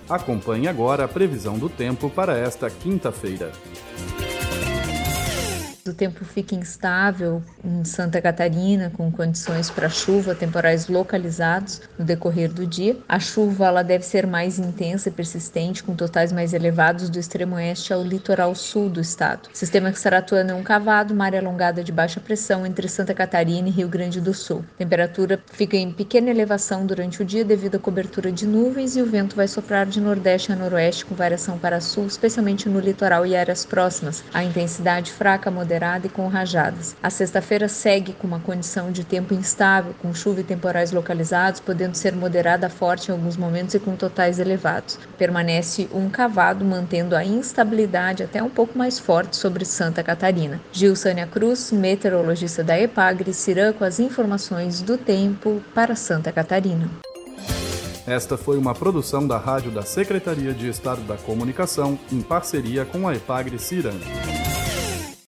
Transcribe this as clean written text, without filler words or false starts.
Acompanhe agora a previsão do tempo para esta quinta-feira. O tempo fica instável em Santa Catarina, com condições para chuva, temporais localizados no decorrer do dia. A chuva ela deve ser mais intensa e persistente, com totais mais elevados do extremo oeste ao litoral sul do estado. O sistema que estará atuando é um cavado, uma área alongada de baixa pressão entre Santa Catarina e Rio Grande do Sul. A temperatura fica em pequena elevação durante o dia devido à cobertura de nuvens e o vento vai soprar de nordeste a noroeste com variação para sul, especialmente no litoral e áreas próximas. A intensidade fraca, moderada e com rajadas. A sexta-feira segue com uma condição de tempo instável, com chuva e temporais localizados, podendo ser moderada a forte em alguns momentos e com totais elevados. Permanece um cavado, mantendo a instabilidade até um pouco mais forte sobre Santa Catarina. Gilsânia Cruz, meteorologista da EPAGRE, Cirã, com as informações do tempo para Santa Catarina. Esta foi uma produção da Rádio da Secretaria de Estado da Comunicação, em parceria com a EPAGRE Cirã.